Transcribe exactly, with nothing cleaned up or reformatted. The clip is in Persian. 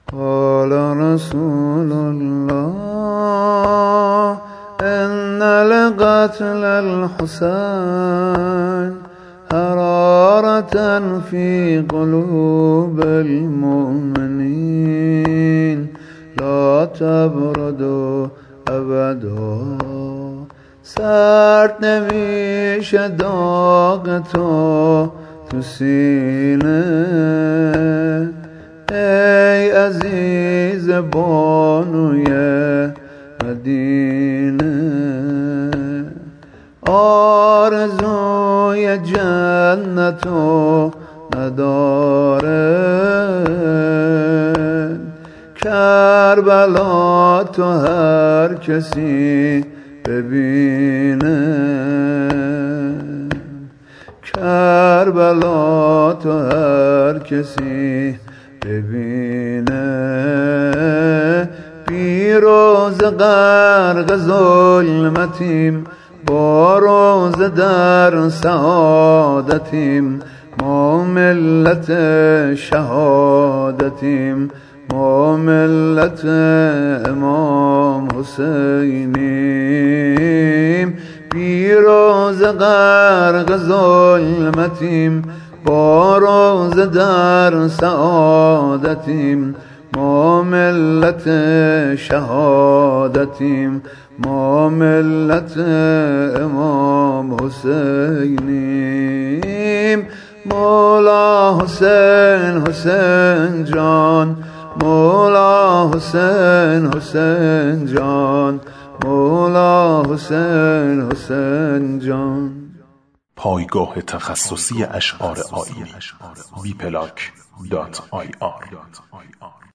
قال رسول الله إن لقتل الحسين حرارة في قلوب المؤمنين لا تبرد أبدا. سرد نمیشه داغ تو تو سینه ای عزیز بانوی مدینه. آرزوی جنتو نداره کربلا تو هر کسی ببینه. کربلا تو هر کسی ببینه. بی روز غرق ظلمتیم با روز در سعادتیم. ما ملت شهادتیم ما ملت امام حسینیم. بی روز غرق ظلمتیم با روز در سعادتیم. ما ملت شهادتیم ما ملت امام حسینیم. مولا حسین حسین جان مولا حسین حسین جان مولا حسین حسین جان. پایگاه تخصصی اشعار آیینی بی پلاک دات آی آر